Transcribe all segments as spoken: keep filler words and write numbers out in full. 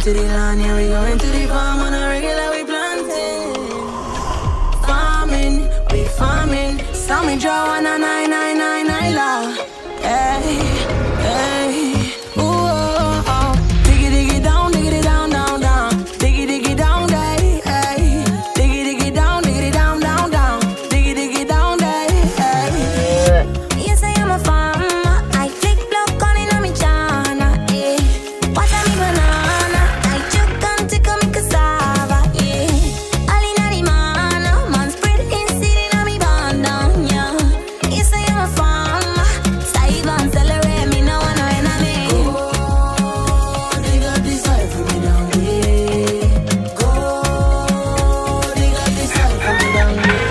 to the land, yeah, we going to the farm on a regular, we planting. Farming, we farming. Saw me draw on a nine, nine, nine, nine, law. Hey, hey, ooh, oh, oh. Diggy, diggy, down, diggy, down, down, down. Diggy, diggy, down, day, hey. Diggy, diggy, down, diggy, down, down, down. Diggy, diggy, down, day, hey. Yes, I am a farmer. I take block on in a me chana, yeah. What a me banana. I choke and take a me cassava, yeah. All in a the man, man spread in seed in a me banda, yeah. Yes, I am a farmer. Save and celebrate me, no one know enemy. Go, they got this side for me down there. Go, they got this side for me down there.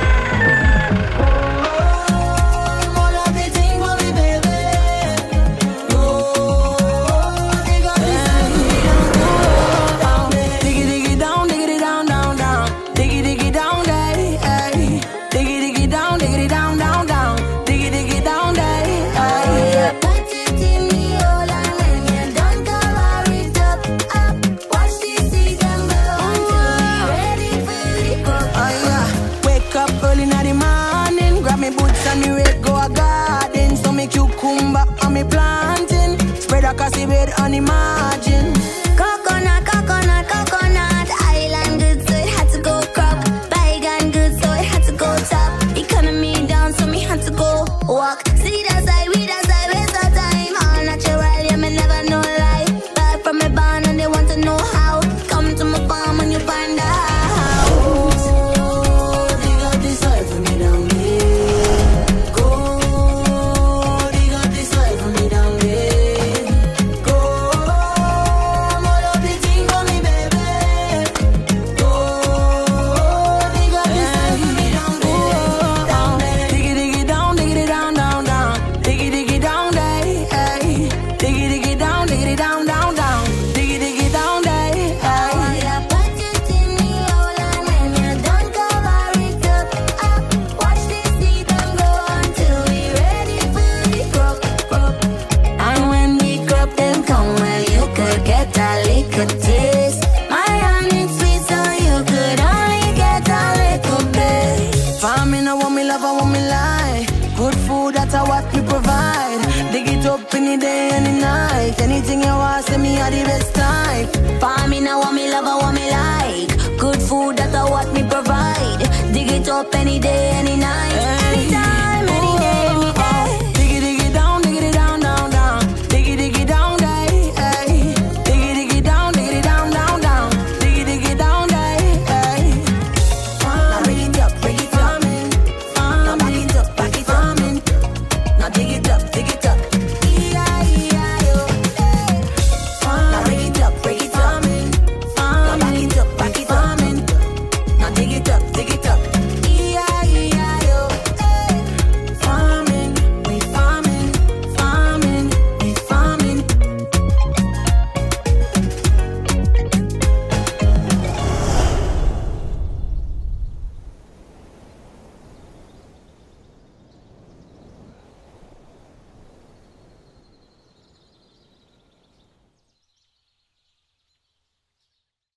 All of the thing for me, baby. Go, they got this side for me down there. Diggy, diggy, down, diggy, down, down, down. Diggy, diggy, down, day, hey. Diggy, diggy, down, diggy, down, down, down. Diggy, diggy, down, day, hey. Put it in me all and when you done cover it up, up. Watch this season grow until we ready for the crop. Oh yeah, wake up early in the morning, grab me boots and me red go a garden. So me cucumber and me planting, spread across the bed on the margin. Coconut, coconut, coconut. Island good, so it had to go crop. Bygone good, so it had to go top. Economy down, so me had to go walk. See that side, we that side, waste our time. All natural, yeah, me never know lie. Back from my barn and they want to know how. Come to my farm and you find the house. Oh, they got this side for me down there. Go, they got this side for me down there. Go, all of the thing for me, baby. Go, they got this side for me down there. Down there. Diggy, diggy, down, diggy, down, down, down. Diggy, diggy, down, day, hey. Diggy, diggy, down, diggy, down, down, down. Diggy, diggy, down, day, hey. Oh, yeah, put it in me all and when you done cover it up, up. Watch this season grow until we ready for the crop, crop. And when the crop them come, well, you could get a little taste. My honey sweet, so you could only get a little bit. Farming, I want me love, I want me lie. Good food, that's a what we provide. Dig it up in the day and the night. Anything you want, send me at the best time. Farming, I want me love, I want me like. Good food, that's what me provide. Dig it up any day, any night.